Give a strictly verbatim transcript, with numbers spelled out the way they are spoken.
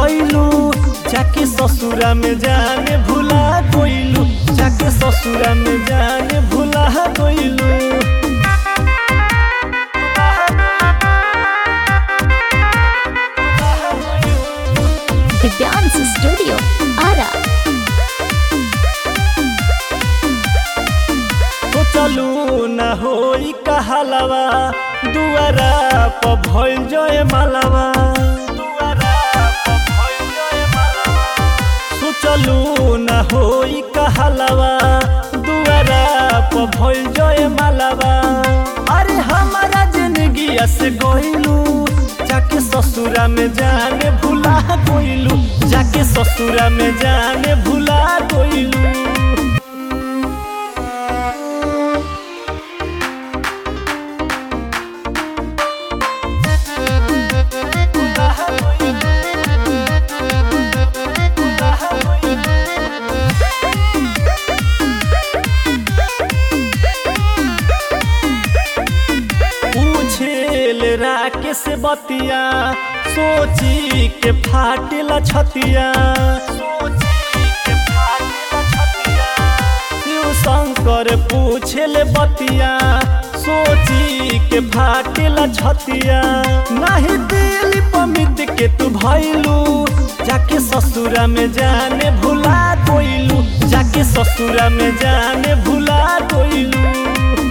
गइलू, जाके ससुरा में जाने भुला गइलू, जाके ससुरा में जाने भुला गइलू। दिव्यांश स्टूडियो आरा। तो चलू न होई कहलवा, दुआरा प भइल जय मालवा, सोचलू न होई कहलवा, दुआरा प भइल जय मालवा। अरे हमारा जिंदगी से गइलू, जाके ससुरा में जाने भुला गइलू, जाके ससुरा में जाने भुला गइलू। राके से बतिया सोची के फाटेला छतिया, शिव शंकर पूछेले बतिया सोची के फाटेला छतिया। नहीं दिल पमित के तू भइलू, जाके ससुरा में जाने भुला गइलू, जाके ससुरा में जाने भुला गइलू।